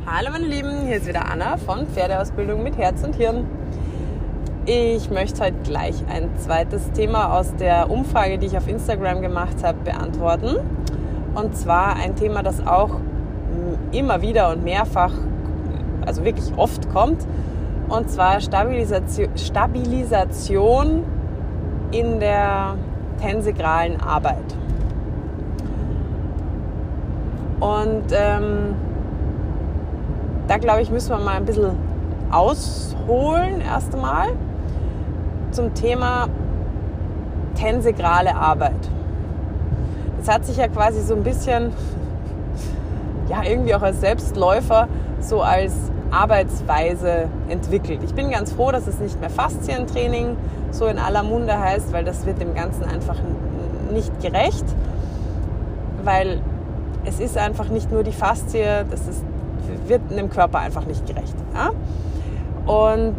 Hallo meine Lieben, hier ist wieder Anna von Pferdeausbildung mit Herz und Hirn. Ich möchte heute gleich ein zweites Thema aus der Umfrage, die ich auf Instagram gemacht habe, beantworten. Und zwar ein Thema, das auch immer wieder und mehrfach, also wirklich oft kommt. Und zwar Stabilisation in der tensegralen Arbeit. Und da glaube ich, müssen wir mal ein bisschen ausholen erst einmal zum Thema tensegrale Arbeit. Das hat sich ja quasi so ein bisschen, ja irgendwie auch als Selbstläufer, so als Arbeitsweise entwickelt. Ich bin ganz froh, dass es nicht mehr Faszientraining so in aller Munde heißt, weil das wird dem Ganzen einfach nicht gerecht, weil es ist einfach nicht nur die Faszie, wird dem Körper einfach nicht gerecht. Ja? Und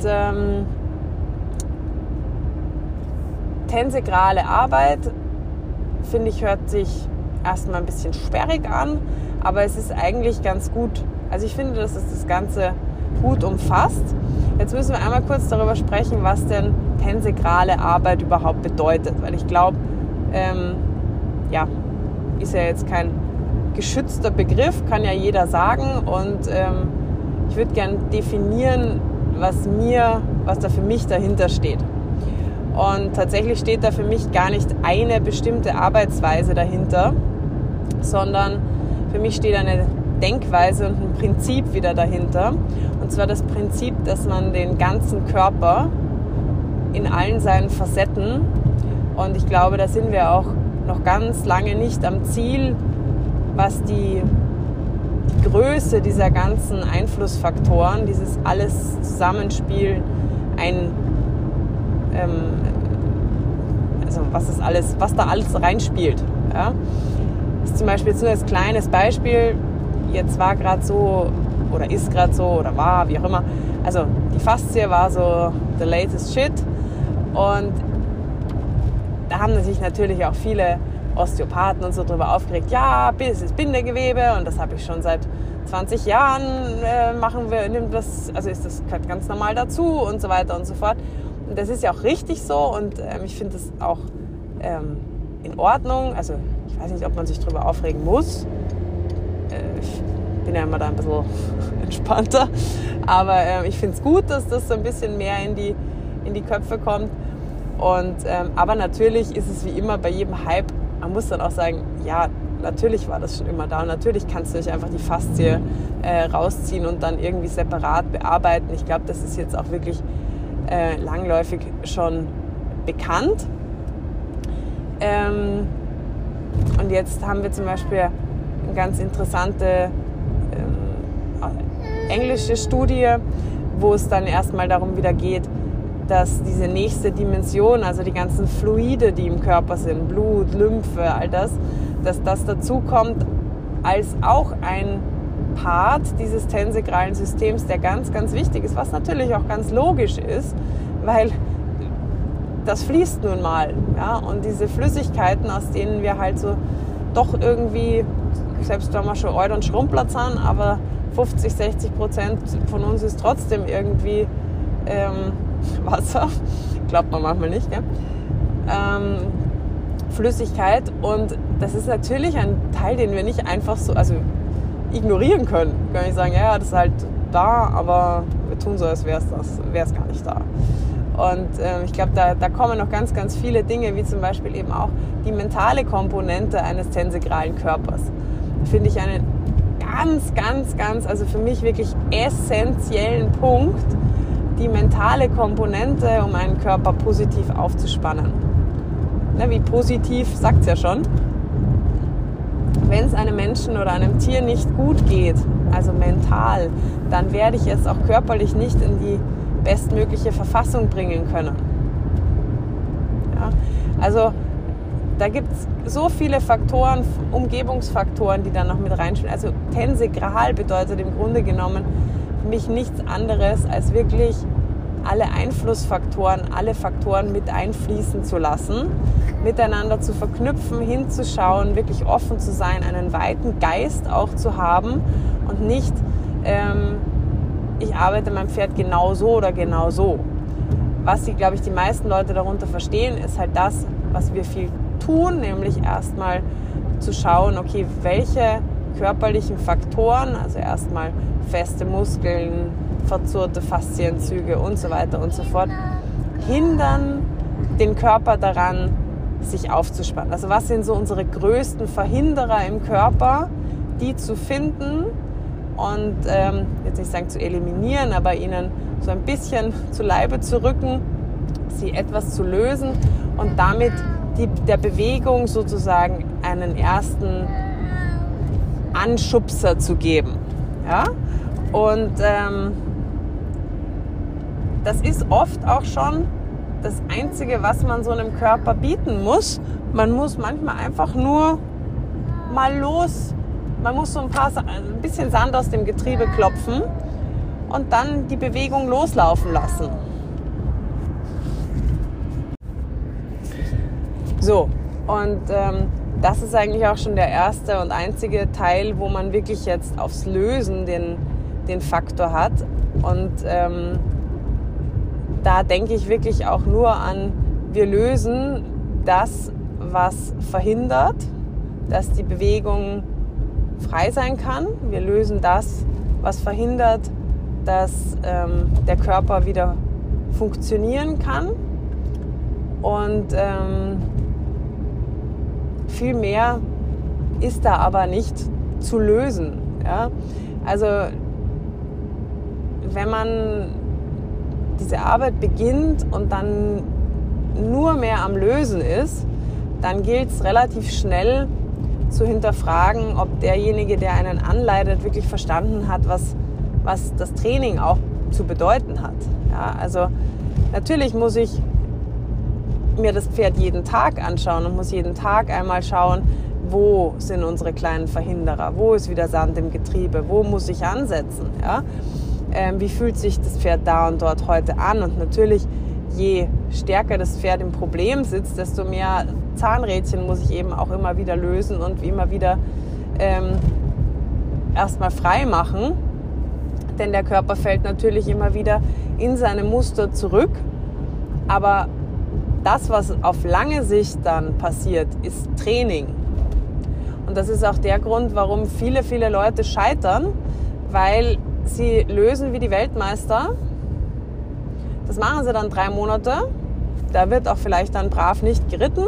tensegrale Arbeit, finde ich, hört sich erstmal ein bisschen sperrig an, aber es ist eigentlich ganz gut. Also ich finde, dass es das Ganze gut umfasst. Jetzt müssen wir einmal kurz darüber sprechen, was denn tensegrale Arbeit überhaupt bedeutet, weil ich glaube, ist ja jetzt kein geschützter Begriff, kann ja jeder sagen, und ich würde gerne definieren, was da für mich dahinter steht. Und tatsächlich steht da für mich gar nicht eine bestimmte Arbeitsweise dahinter, sondern für mich steht eine Denkweise und ein Prinzip wieder dahinter. Und zwar das Prinzip, dass man den ganzen Körper in allen seinen Facetten, und ich glaube, da sind wir auch noch ganz lange nicht am Ziel, was die Größe dieser ganzen Einflussfaktoren, dieses alles Zusammenspiel, was da alles reinspielt. Ja? Das ist zum Beispiel so ein kleines Beispiel, jetzt war gerade so, oder ist gerade so, oder war, wie auch immer, also die Faszie war so the latest shit, und da haben sich natürlich auch viele Osteopathen und so drüber aufgeregt, ja, es ist Bindegewebe und das habe ich schon seit 20 Jahren, ist das ganz normal dazu und so weiter und so fort. Und das ist ja auch richtig so, und ich finde das auch in Ordnung. Also ich weiß nicht, ob man sich drüber aufregen muss. Ich bin ja immer da ein bisschen entspannter, aber ich finde es gut, dass das so ein bisschen mehr in die Köpfe kommt. Und aber natürlich ist es wie immer bei jedem Hype, man muss dann auch sagen, ja, natürlich war das schon immer da. Und natürlich kannst du nicht einfach die Faszie rausziehen und dann irgendwie separat bearbeiten. Ich glaube, das ist jetzt auch wirklich langläufig schon bekannt. Und jetzt haben wir zum Beispiel eine ganz interessante englische Studie, wo es dann erstmal darum wieder geht, dass diese nächste Dimension, also die ganzen Fluide, die im Körper sind, Blut, Lymphe, all das, dass das dazu kommt als auch ein Part dieses tensegralen Systems, der ganz, ganz wichtig ist, was natürlich auch ganz logisch ist, weil das fließt nun mal. Ja? Und diese Flüssigkeiten, aus denen wir halt so doch irgendwie, selbst wenn wir schon Eud und Schrumplatz haben, aber 50-60% von uns ist trotzdem irgendwie Wasser, glaubt man manchmal nicht, gell? Flüssigkeit, und das ist natürlich ein Teil, den wir nicht einfach so ignorieren können. Wir können nicht sagen, ja, das ist halt da, aber wir tun so, als wäre es gar nicht da. Und ich glaube, da kommen noch ganz, ganz viele Dinge, wie zum Beispiel eben auch die mentale Komponente eines tensegralen Körpers. Finde ich einen ganz, ganz, ganz, also für mich wirklich essentiellen Punkt, die mentale Komponente, um einen Körper positiv aufzuspannen. Ne, wie positiv, sagt es ja schon. Wenn es einem Menschen oder einem Tier nicht gut geht, also mental, dann werde ich es auch körperlich nicht in die bestmögliche Verfassung bringen können. Ja, also da gibt es so viele Faktoren, Umgebungsfaktoren, die da noch mit reinspielen. Also tensegral bedeutet im Grunde genommen für mich nichts anderes, als wirklich alle Einflussfaktoren, alle Faktoren mit einfließen zu lassen, miteinander zu verknüpfen, hinzuschauen, wirklich offen zu sein, einen weiten Geist auch zu haben und nicht ich arbeite meinem Pferd genau so oder genau so. Was glaube ich, die meisten Leute darunter verstehen, ist halt das, was wir viel tun, nämlich erstmal zu schauen, okay, welche körperlichen Faktoren, also erstmal feste Muskeln, verzurrte Faszienzüge und so weiter und so fort, hindern den Körper daran, sich aufzuspannen. Also was sind so unsere größten Verhinderer im Körper, die zu finden und jetzt nicht sagen zu eliminieren, aber ihnen so ein bisschen zu Leibe zu rücken, sie etwas zu lösen und damit der Bewegung sozusagen einen ersten Anschubser zu geben. Ja? Und das ist oft auch schon das Einzige, was man so einem Körper bieten muss. Man muss manchmal einfach nur mal los. Man muss so ein bisschen Sand aus dem Getriebe klopfen und dann die Bewegung loslaufen lassen. So, und das ist eigentlich auch schon der erste und einzige Teil, wo man wirklich jetzt aufs Lösen den Faktor hat. Und da denke ich wirklich auch nur an, wir lösen das, was verhindert, dass die Bewegung frei sein kann. Wir lösen das, was verhindert, dass der Körper wieder funktionieren kann. Und viel mehr ist da aber nicht zu lösen. Ja? Also wenn man diese Arbeit beginnt und dann nur mehr am Lösen ist, dann gilt es relativ schnell zu hinterfragen, ob derjenige, der einen anleitet, wirklich verstanden hat, was das Training auch zu bedeuten hat. Ja, also natürlich muss ich mir das Pferd jeden Tag anschauen und muss jeden Tag einmal schauen, wo sind unsere kleinen Verhinderer, wo ist wieder Sand im Getriebe, wo muss ich ansetzen, ja? Wie fühlt sich das Pferd da und dort heute an? Und natürlich, je stärker das Pferd im Problem sitzt, desto mehr Zahnrädchen muss ich eben auch immer wieder lösen und immer wieder erstmal frei machen. Denn der Körper fällt natürlich immer wieder in seine Muster zurück. Aber das, was auf lange Sicht dann passiert, ist Training. Und das ist auch der Grund, warum viele Leute scheitern, weil sie lösen wie die Weltmeister. Das machen sie dann 3 Monate. Da wird auch vielleicht dann brav nicht geritten.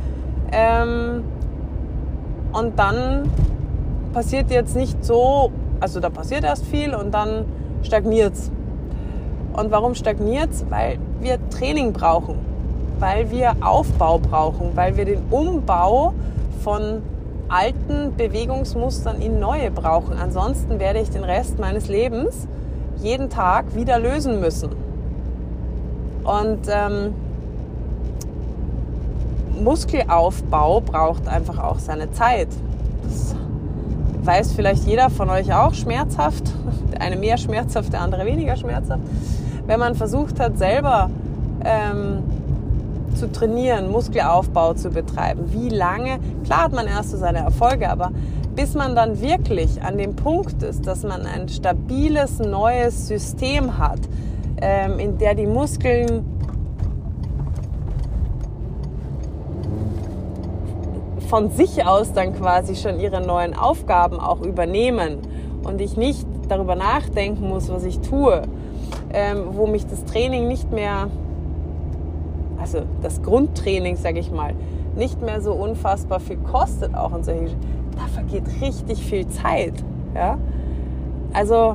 Und dann passiert jetzt nicht so, also da passiert erst viel und dann stagniert's. Und warum stagniert's? Weil wir Training brauchen, weil wir Aufbau brauchen, weil wir den Umbau von alten Bewegungsmustern in neue brauchen. Ansonsten werde ich den Rest meines Lebens jeden Tag wieder lösen müssen. Und Muskelaufbau braucht einfach auch seine Zeit. Das weiß vielleicht jeder von euch auch, schmerzhaft. Der eine mehr schmerzhaft, der andere weniger schmerzhaft. Wenn man versucht hat, selber zu trainieren, Muskelaufbau zu betreiben. Wie lange? Klar hat man erst so seine Erfolge, aber bis man dann wirklich an dem Punkt ist, dass man ein stabiles, neues System hat, in der die Muskeln von sich aus dann quasi schon ihre neuen Aufgaben auch übernehmen und ich nicht darüber nachdenken muss, was ich tue, wo mich das Training nicht mehr, also das Grundtraining, sage ich mal, nicht mehr so unfassbar viel kostet auch und solche, da vergeht richtig viel Zeit. Ja? Also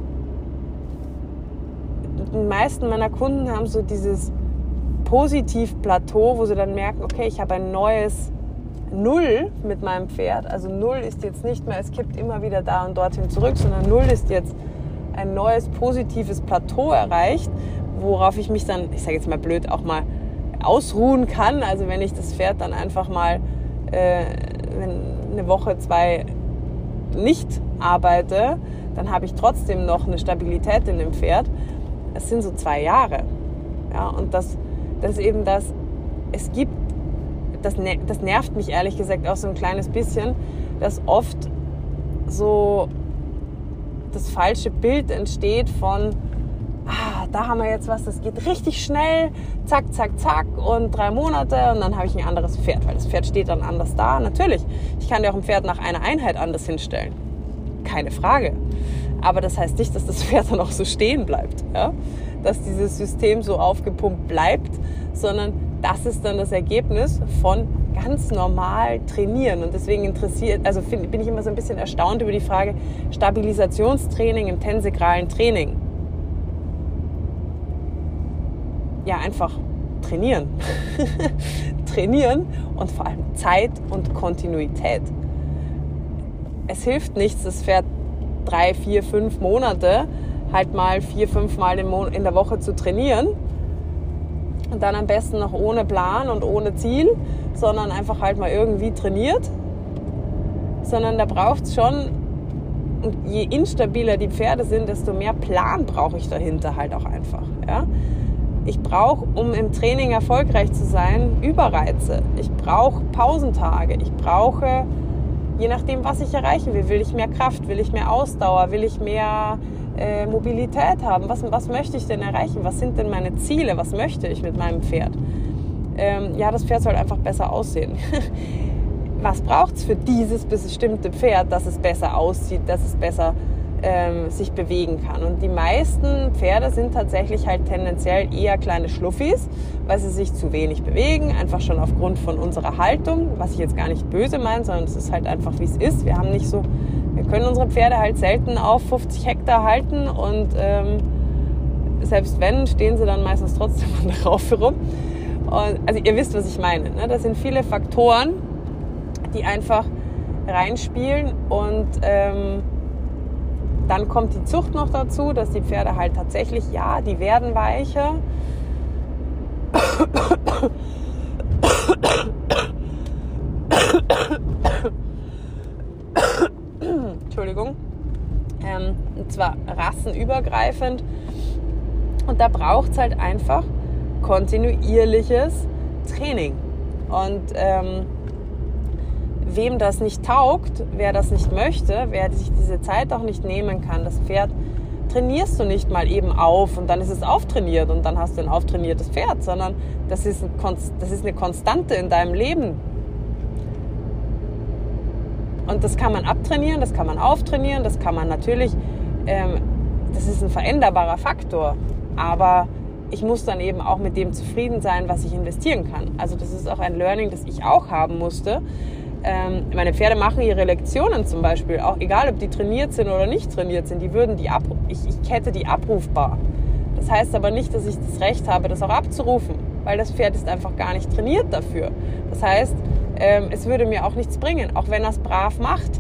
die meisten meiner Kunden haben so dieses Positiv-Plateau, wo sie dann merken, okay, ich habe ein neues Null mit meinem Pferd. Also Null ist jetzt nicht mehr, es kippt immer wieder da und dorthin zurück, sondern Null ist jetzt ein neues positives Plateau erreicht, worauf ich mich dann, ich sage jetzt mal blöd, auch mal ausruhen kann. Also wenn ich das Pferd dann einfach mal eine Woche, 2 nicht arbeite, dann habe ich trotzdem noch eine Stabilität in dem Pferd. Es sind so 2 Jahre. Ja, und das ist eben das, es gibt, das nervt mich ehrlich gesagt auch so ein kleines bisschen, dass oft so das falsche Bild entsteht von, da haben wir jetzt was, das geht richtig schnell, zack, zack, zack und 3 Monate und dann habe ich ein anderes Pferd, weil das Pferd steht dann anders da. Natürlich, ich kann dir auch ein Pferd nach einer Einheit anders hinstellen, keine Frage. Aber das heißt nicht, dass das Pferd dann auch so stehen bleibt, ja? Dass dieses System so aufgepumpt bleibt, sondern das ist dann das Ergebnis von ganz normal trainieren. Und deswegen bin ich immer so ein bisschen erstaunt über die Frage Stabilisationstraining im tensegralen Training. Ja, einfach trainieren. Trainieren und vor allem Zeit und Kontinuität. Es hilft nichts, das Pferd 3, 4, 5 Monate halt mal 4, 5 Mal in der Woche zu trainieren und dann am besten noch ohne Plan und ohne Ziel, sondern einfach halt mal irgendwie trainiert, sondern da braucht es schon, und je instabiler die Pferde sind, desto mehr Plan brauche ich dahinter halt auch einfach, ja. Ich brauche, um im Training erfolgreich zu sein, Überreize. Ich brauche Pausentage. Ich brauche, je nachdem, was ich erreichen will, will ich mehr Kraft, will ich mehr Ausdauer, will ich mehr Mobilität haben. Was möchte ich denn erreichen? Was sind denn meine Ziele? Was möchte ich mit meinem Pferd? Das Pferd soll einfach besser aussehen. Was braucht es für dieses bestimmte Pferd, dass es besser aussieht, dass es besser sich bewegen kann? Und die meisten Pferde sind tatsächlich halt tendenziell eher kleine Schluffis, weil sie sich zu wenig bewegen, einfach schon aufgrund von unserer Haltung, was ich jetzt gar nicht böse meine, sondern es ist halt einfach, wie es ist. Wir können unsere Pferde halt selten auf 50 Hektar halten und selbst wenn, stehen sie dann meistens trotzdem an der Raufe rum. Und, also ihr wisst, was ich meine, ne? Das sind viele Faktoren, die einfach reinspielen und dann kommt die Zucht noch dazu, dass die Pferde halt tatsächlich, ja, die werden weicher. Entschuldigung. Und zwar rassenübergreifend. Und da braucht es halt einfach kontinuierliches Training. Und wem das nicht taugt, wer das nicht möchte, wer sich diese Zeit auch nicht nehmen kann, das Pferd trainierst du nicht mal eben auf und dann ist es auftrainiert und dann hast du ein auftrainiertes Pferd, sondern das ist eine Konstante in deinem Leben. Und das kann man abtrainieren, das kann man auftrainieren, das kann man natürlich, das ist ein veränderbarer Faktor, aber ich muss dann eben auch mit dem zufrieden sein, was ich investieren kann. Also das ist auch ein Learning, das ich auch haben musste. Meine Pferde machen ihre Lektionen zum Beispiel, auch egal ob die trainiert sind oder nicht trainiert sind, ich hätte die abrufbar. Das heißt aber nicht, dass ich das Recht habe, das auch abzurufen, weil das Pferd ist einfach gar nicht trainiert dafür. Das heißt, es würde mir auch nichts bringen, auch wenn er es brav macht.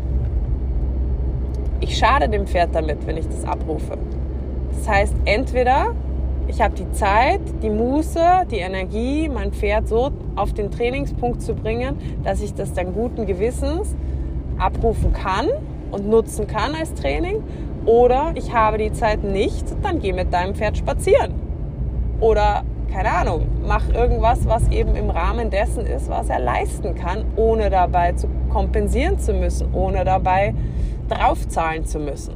Ich schade dem Pferd damit, wenn ich das abrufe. Das heißt, entweder ich habe die Zeit, die Muße, die Energie, mein Pferd so auf den Trainingspunkt zu bringen, dass ich das dann guten Gewissens abrufen kann und nutzen kann als Training. Oder ich habe die Zeit nicht, dann geh mit deinem Pferd spazieren. Oder, keine Ahnung, mach irgendwas, was eben im Rahmen dessen ist, was er leisten kann, ohne dabei zu kompensieren zu müssen, ohne dabei draufzahlen zu müssen.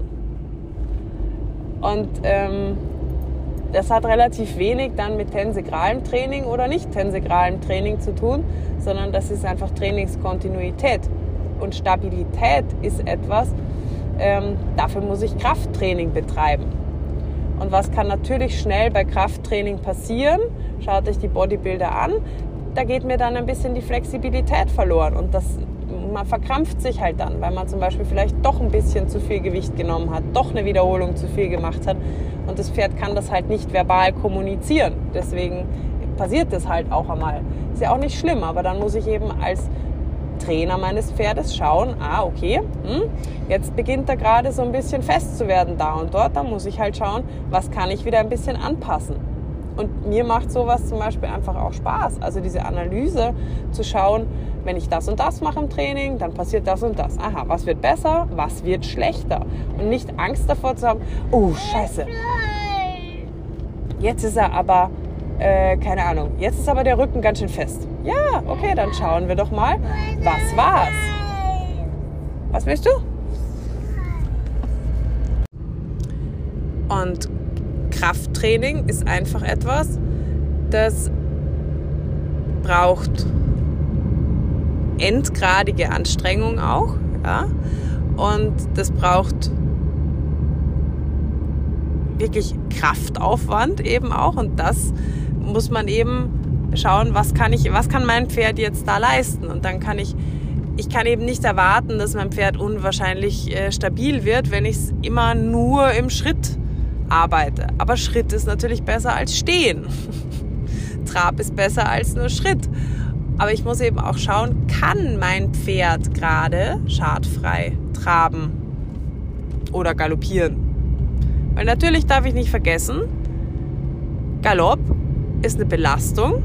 Und das hat relativ wenig dann mit tensegralem Training oder nicht tensegralem Training zu tun, sondern das ist einfach Trainingskontinuität. Und Stabilität ist etwas, dafür muss ich Krafttraining betreiben. Und was kann natürlich schnell bei Krafttraining passieren? Schaut euch die Bodybuilder an, da geht mir dann ein bisschen die Flexibilität verloren und man verkrampft sich halt dann, weil man zum Beispiel vielleicht doch ein bisschen zu viel Gewicht genommen hat, doch eine Wiederholung zu viel gemacht hat und das Pferd kann das halt nicht verbal kommunizieren. Deswegen passiert das halt auch einmal. Ist ja auch nicht schlimm, aber dann muss ich eben als Trainer meines Pferdes schauen, okay, jetzt beginnt er gerade so ein bisschen fest zu werden da und dort, dann muss ich halt schauen, was kann ich wieder ein bisschen anpassen. Und mir macht sowas zum Beispiel einfach auch Spaß. Also diese Analyse zu schauen, wenn ich das und das mache im Training, dann passiert das und das. Aha, was wird besser, was wird schlechter? Und nicht Angst davor zu haben, oh Scheiße, jetzt ist er aber, keine Ahnung, jetzt ist aber der Rücken ganz schön fest. Ja, okay, dann schauen wir doch mal, was war's? Was willst du? Und Krafttraining ist einfach etwas, das braucht endgradige Anstrengung auch, ja? Und das braucht wirklich Kraftaufwand eben auch, und das muss man eben schauen, was kann mein Pferd jetzt da leisten, und dann kann ich kann eben nicht erwarten, dass mein Pferd unwahrscheinlich stabil wird, wenn ich es immer nur im Schritt arbeite. Aber Schritt ist natürlich besser als Stehen. Trab ist besser als nur Schritt. Aber ich muss eben auch schauen, kann mein Pferd gerade schadfrei traben oder galoppieren? Weil natürlich darf ich nicht vergessen, Galopp ist eine Belastung.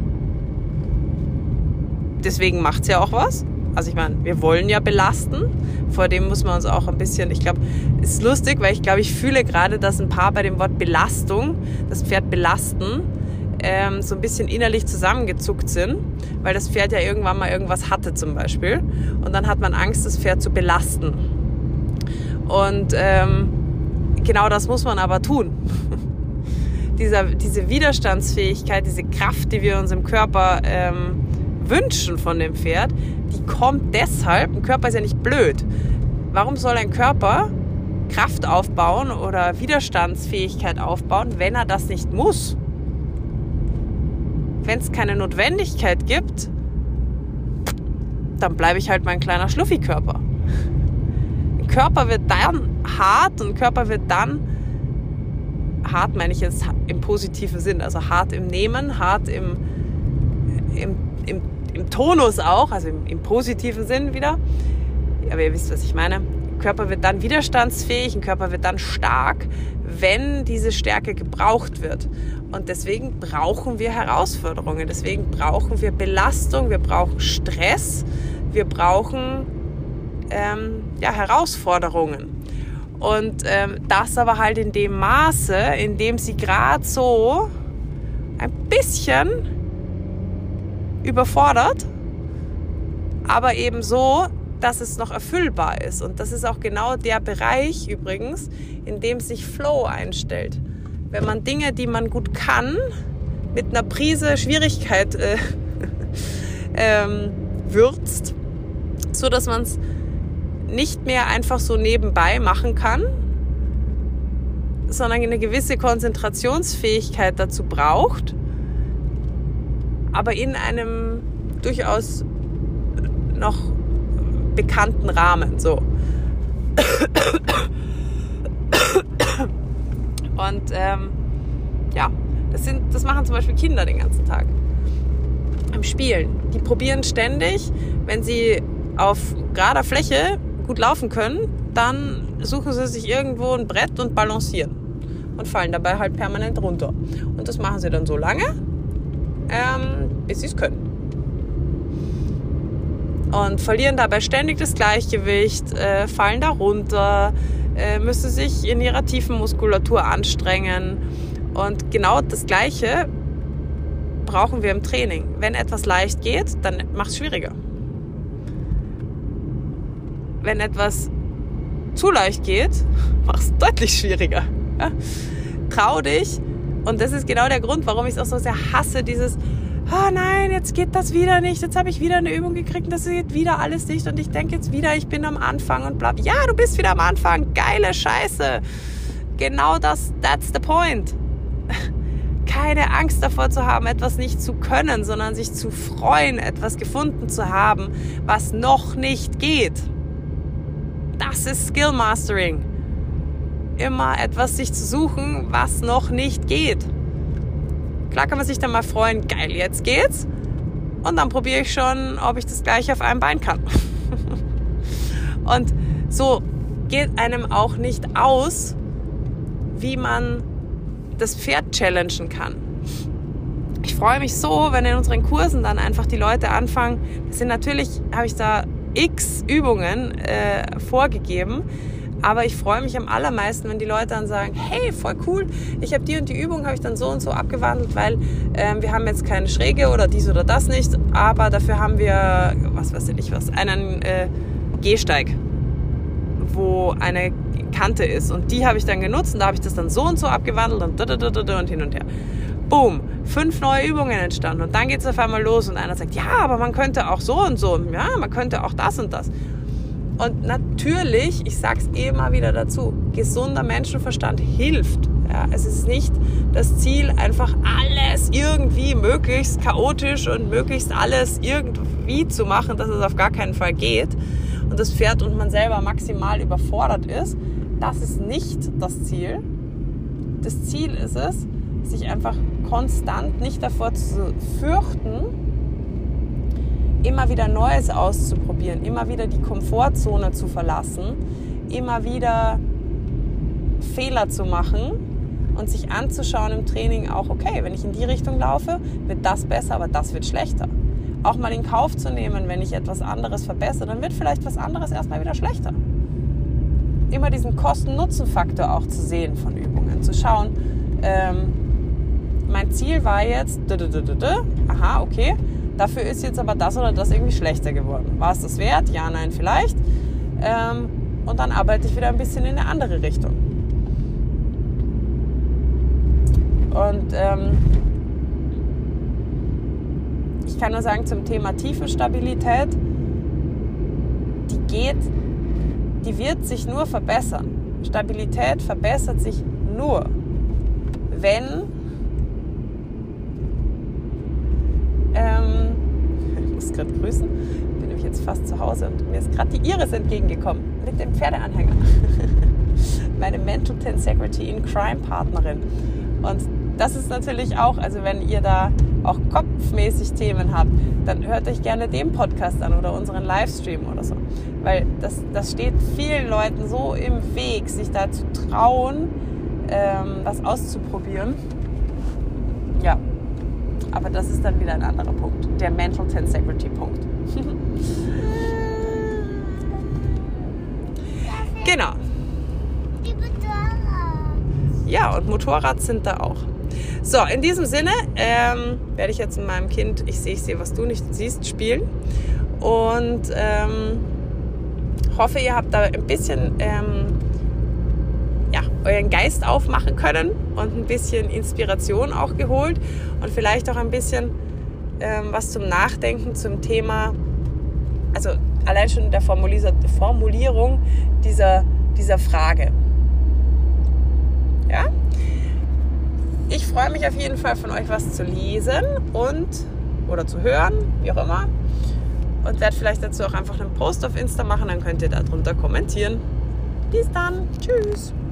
Deswegen macht es ja auch was. Also ich meine, wir wollen ja belasten. Vor dem muss man uns auch ein bisschen, ich glaube, es ist lustig, weil ich fühle gerade, dass ein paar bei dem Wort Belastung, das Pferd belasten, so ein bisschen innerlich zusammengezuckt sind, weil das Pferd ja irgendwann mal irgendwas hatte zum Beispiel. Und dann hat man Angst, das Pferd zu belasten. Und genau das muss man aber tun. Diese Widerstandsfähigkeit, diese Kraft, die wir uns im Körper wünschen von dem Pferd, die kommt deshalb, ein Körper ist ja nicht blöd. Warum soll ein Körper Kraft aufbauen oder Widerstandsfähigkeit aufbauen, wenn er das nicht muss? Wenn es keine Notwendigkeit gibt, dann bleibe ich halt mein kleiner Schluffi-Körper. Ein Körper wird dann hart, und ein Körper wird dann, hart meine ich jetzt im positiven Sinn, also hart im Nehmen, hart im Tonus auch, also im positiven Sinn wieder. Aber ihr wisst, was ich meine. Ein Körper wird dann widerstandsfähig, ein Körper wird dann stark, wenn diese Stärke gebraucht wird. Und deswegen brauchen wir Herausforderungen, deswegen brauchen wir Belastung, wir brauchen Stress, wir brauchen Herausforderungen. Und das aber halt in dem Maße, in dem sie gerade so ein bisschen überfordert, aber eben so, dass es noch erfüllbar ist. Und das ist auch genau der Bereich übrigens, in dem sich Flow einstellt. Wenn man Dinge, die man gut kann, mit einer Prise Schwierigkeit würzt, so dass man es nicht mehr einfach so nebenbei machen kann, sondern eine gewisse Konzentrationsfähigkeit dazu braucht, aber in einem durchaus noch bekannten Rahmen. So. Und das machen zum Beispiel Kinder den ganzen Tag. Im Spielen. Die probieren ständig, wenn sie auf gerader Fläche gut laufen können, dann suchen sie sich irgendwo ein Brett und balancieren. Und fallen dabei halt permanent runter. Und das machen sie dann so lange, bis sie es können. Und verlieren dabei ständig das Gleichgewicht, fallen da runter, müssen sich in ihrer tiefen Muskulatur anstrengen. Und genau das Gleiche brauchen wir im Training. Wenn etwas leicht geht, dann mach es schwieriger. Wenn etwas zu leicht geht, mach es deutlich schwieriger. Ja? Trau dich. Und das ist genau der Grund, warum ich es auch so sehr hasse, dieses oh nein, jetzt geht das wieder nicht, jetzt habe ich wieder eine Übung gekriegt, das geht wieder alles nicht und ich denke jetzt wieder, ich bin am Anfang und bla. Ja, du bist wieder am Anfang, geile Scheiße. Genau that's the point. Keine Angst davor zu haben, etwas nicht zu können, sondern sich zu freuen, etwas gefunden zu haben, was noch nicht geht. Das ist Skill Mastering. Immer etwas sich zu suchen, was noch nicht geht. Klar kann man sich dann mal freuen, geil, jetzt geht's. Und dann probiere ich schon, ob ich das gleich auf einem Bein kann. Und so geht einem auch nicht aus, wie man das Pferd challengen kann. Ich freue mich so, wenn in unseren Kursen dann einfach die Leute anfangen. Das sind natürlich, habe ich da x Übungen vorgegeben, aber ich freue mich am allermeisten, wenn die Leute dann sagen, hey, voll cool, ich habe die und die Übung, habe ich dann so und so abgewandelt, weil wir haben jetzt keine Schräge oder dies oder das nicht, aber dafür haben wir, einen Gehsteig, wo eine Bekannte ist. Und die habe ich dann genutzt und da habe ich das dann so und so abgewandelt und hin und her. Boom, 5 neue Übungen entstanden und dann geht es auf einmal los und einer sagt, ja, aber man könnte auch so und so, ja, man könnte auch das und das. Und natürlich, ich sage es immer wieder dazu, gesunder Menschenverstand hilft. Ja, es ist nicht das Ziel, einfach alles irgendwie möglichst chaotisch und möglichst alles irgendwie zu machen, dass es auf gar keinen Fall geht und das Pferd und man selber maximal überfordert ist. Das ist nicht das Ziel. Das Ziel ist es, sich einfach konstant nicht davor zu fürchten, immer wieder Neues auszuprobieren, immer wieder die Komfortzone zu verlassen, immer wieder Fehler zu machen und sich anzuschauen im Training auch, okay, wenn ich in die Richtung laufe, wird das besser, aber das wird schlechter. Auch mal in Kauf zu nehmen, wenn ich etwas anderes verbessere, dann wird vielleicht was anderes erstmal wieder schlechter. Immer diesen Kosten-Nutzen-Faktor auch zu sehen von Übungen, zu schauen, mein Ziel war jetzt, aha, okay, dafür ist jetzt aber das oder das irgendwie schlechter geworden. War es das wert? Ja, nein, vielleicht. Und dann arbeite ich wieder ein bisschen in eine andere Richtung. Und ich kann nur sagen, zum Thema Tiefenstabilität, die wird sich nur verbessern. Stabilität verbessert sich nur, wenn ich muss gerade grüßen, ich bin nämlich jetzt fast zu Hause und mir ist gerade die Iris entgegengekommen mit dem Pferdeanhänger. Meine Mental Tensegrity in Crime Partnerin. Und das ist natürlich auch, also wenn ihr da auch kopfmäßig Themen habt, dann hört euch gerne den Podcast an oder unseren Livestream oder so. Weil das steht vielen Leuten so im Weg, sich da zu trauen, was auszuprobieren. Ja, aber das ist dann wieder ein anderer Punkt, der Mental Tensegrity Punkt. Genau. Die Motorrad. Ja, und Motorrad sind da auch. So, in diesem Sinne werde ich jetzt mit meinem Kind, ich sehe, was du nicht siehst, spielen. Und hoffe, ihr habt da ein bisschen euren Geist aufmachen können und ein bisschen Inspiration auch geholt und vielleicht auch ein bisschen was zum Nachdenken zum Thema, also allein schon der Formulierung dieser Frage. Ja? Ich freue mich auf jeden Fall, von euch was zu lesen oder zu hören, wie auch immer. Und werde vielleicht dazu auch einfach einen Post auf Insta machen, dann könnt ihr da drunter kommentieren. Bis dann. Tschüss.